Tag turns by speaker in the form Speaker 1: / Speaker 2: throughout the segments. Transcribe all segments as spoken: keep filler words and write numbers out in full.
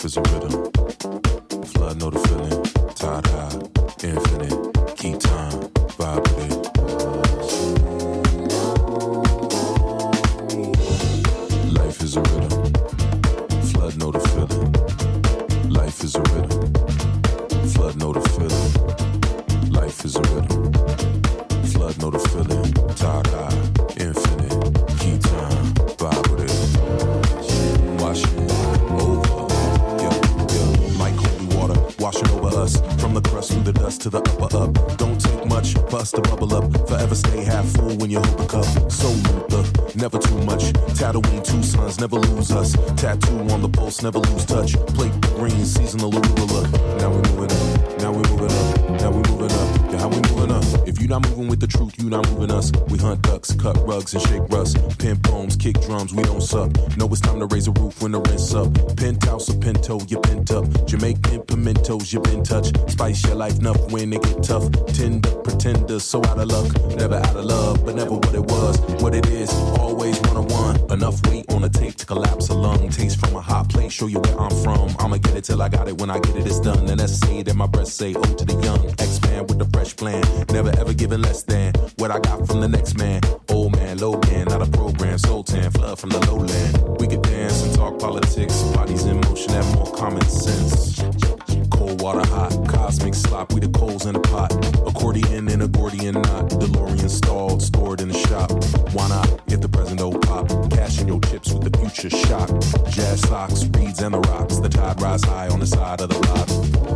Speaker 1: Life is a rhythm. Flood, know the feeling. Tide high, infinite. Keep time, vibe with it. Life is a rhythm. Flood, know the feeling. Life is a rhythm. Flood, know the feeling. Life is a rhythm. Flood, know the feeling. Tide high, infinite. Keep time, vibe with it. Wash it over. Yeah, yeah. Like holy water, washing over us. From the crust through the dust to the upper up. Don't take much for us to bubble up. Forever stay half full when you hold the cup. So Luther, never too much. Tatooine, two sons, never lose us. Tattoo on the pulse, never lose touch. Plate green, seasonal arugula. Now we moving up, now we moving up, now we moving up. Yeah, how we moving up? If you not moving with the truth, you not moving us. We hunt ducks, cut rugs, and shake rust. Pin poems, kick drums, we don't suck. Know it's time to raise a roof when the rent's up. Penthouse or pinto, you pent up. Jamaican pimentos, you been touched. Spice your life enough when it get tough. Tender, pretenders, so out of luck. Never out of love, but never what it was. What it is, always one-on-one. Enough weight on the tape to collapse a lung. Taste from a hot plate, show you where I'm from. I'ma get it till I got it, when I get it, it's done. And that's say that my breath say, oh to the young. Expand with the fresh plan. Never ever giving less than what I got from the next man. Old man, low man, not a program. Soul tan, flood from the lowland. We could dance and talk politics. Bodies in motion have more common sense. Cold water hot, cosmic slop, we the coals in the pot. Accordion and a Gordian knot. DeLorean stalled, stored in the shop. Why not, if the present don't pop? Cash in your chips with the future shock. Jazz socks, reeds and the rocks. The tide rise high on the side of the rock.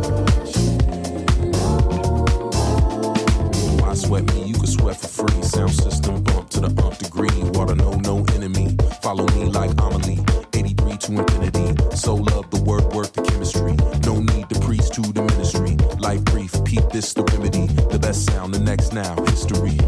Speaker 1: Why sweat me? You can sweat for free. Sound system bump to the umph degree. Water, no, no enemy. Follow me like Amelie. eighty-three to infinity. So love the word, work the chemistry. No need to preach to the ministry. Life brief, peep this the remedy. The best sound, the next now, history.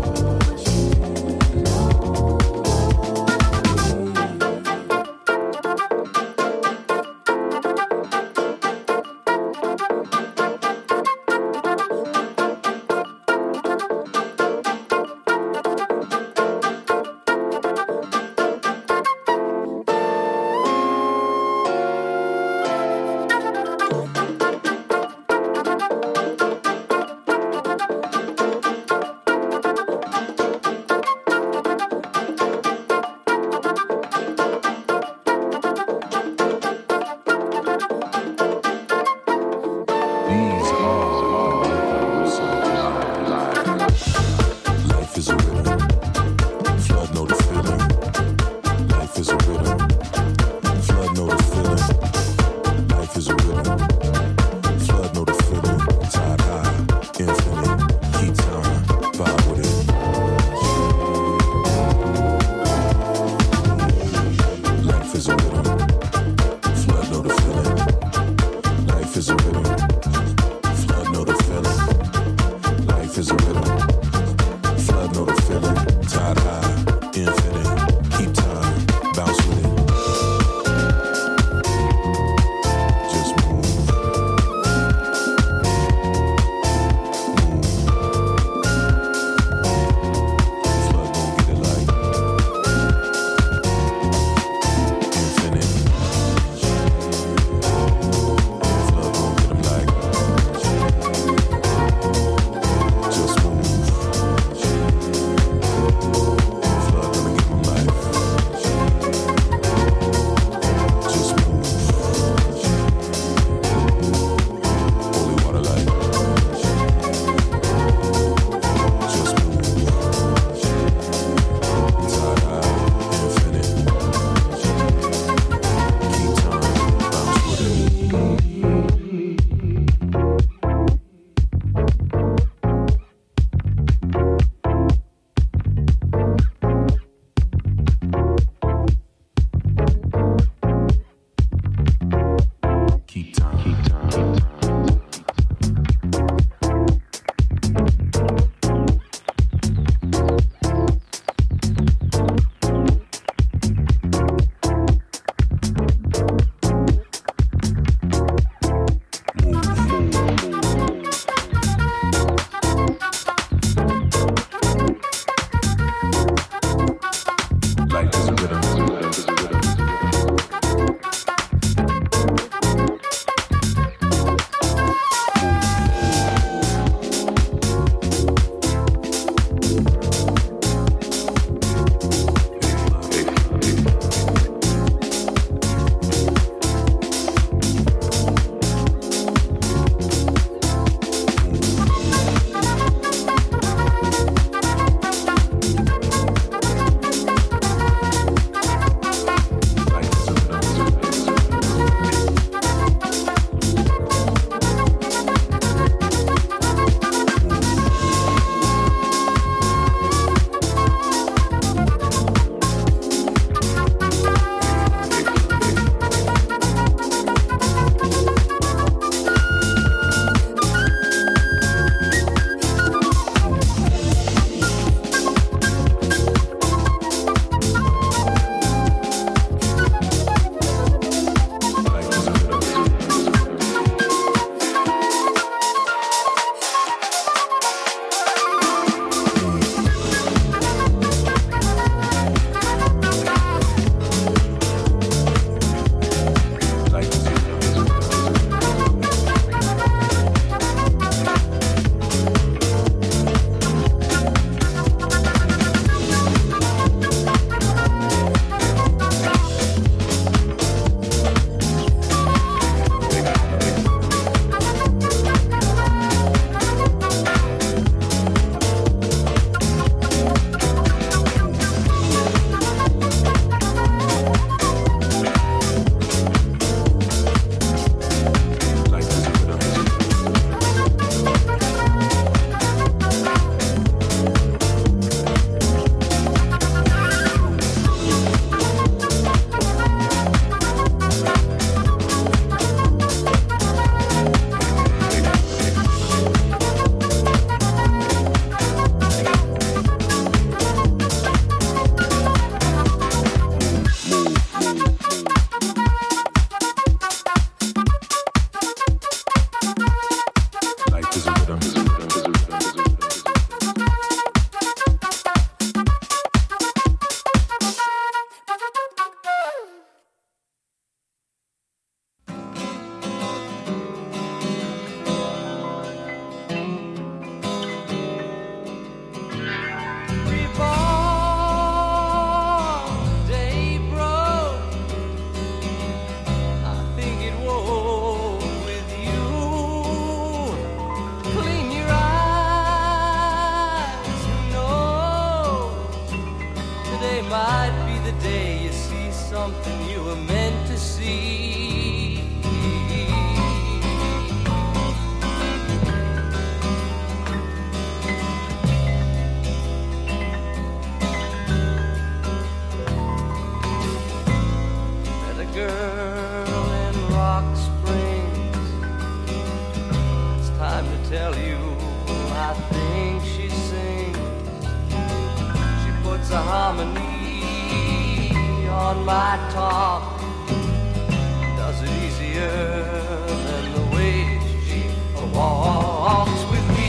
Speaker 2: a harmony on my talk. Does it easier than the way she walks with me.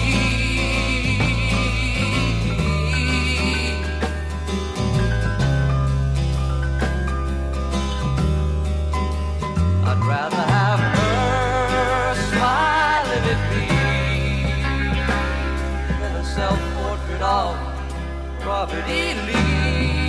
Speaker 2: I'd rather have her smiling at me than a self-portrait of Robert E. Lee.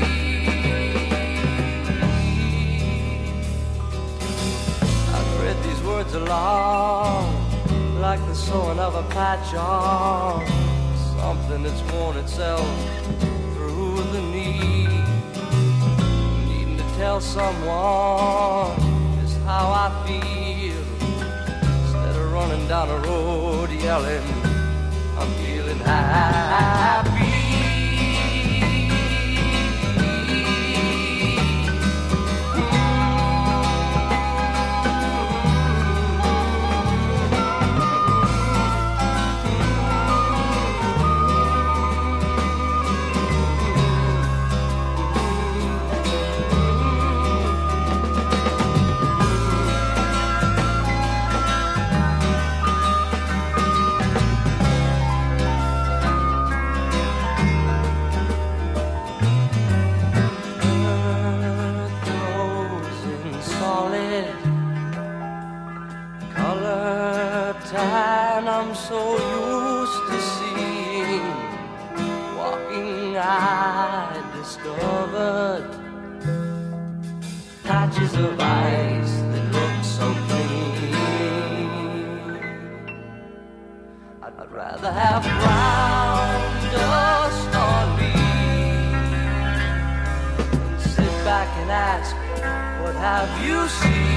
Speaker 2: I've read these words along like the sewing of a patch on something that's worn itself through the knee. Needing to tell someone just how I feel instead of running down the road yelling, I'm feeling happy. I'm so used to seeing. Walking, I discovered patches of ice that look so clean. I'd rather have brown dust on me than sit back and ask, what have you seen?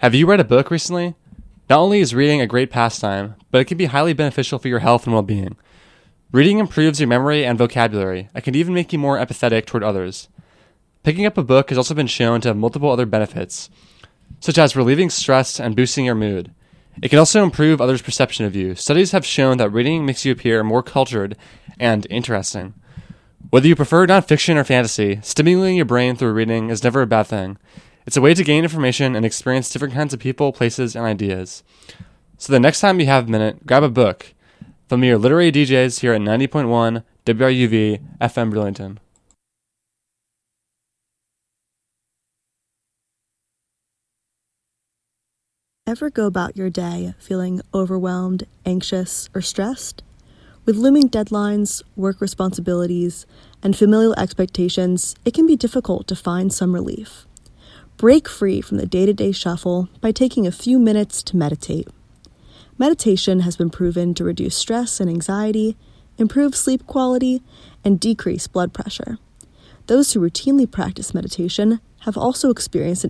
Speaker 3: Have you read a book recently? Not only is reading a great pastime, but it can be highly beneficial for your health and well-being. Reading improves your memory and vocabulary, and can even make you more empathetic toward others. Picking up a book has also been shown to have multiple other benefits, such as relieving stress and boosting your mood. It can also improve others' perception of you. Studies have shown that reading makes you appear more cultured and interesting. Whether you prefer nonfiction or fantasy, stimulating your brain through reading is never a bad thing. It's a way to gain information and experience different kinds of people, places, and ideas. So the next time you have a minute, grab a book. From your literary D Js here at ninety point one W R U V F M Burlington.
Speaker 4: Ever go about your day feeling overwhelmed, anxious, or stressed? With looming deadlines, work responsibilities, and familial expectations, it can be difficult to find some relief. Break free from the day-to-day shuffle by taking a few minutes to meditate. Meditation has been proven to reduce stress and anxiety, improve sleep quality, and decrease blood pressure. Those who routinely practice meditation have also experienced an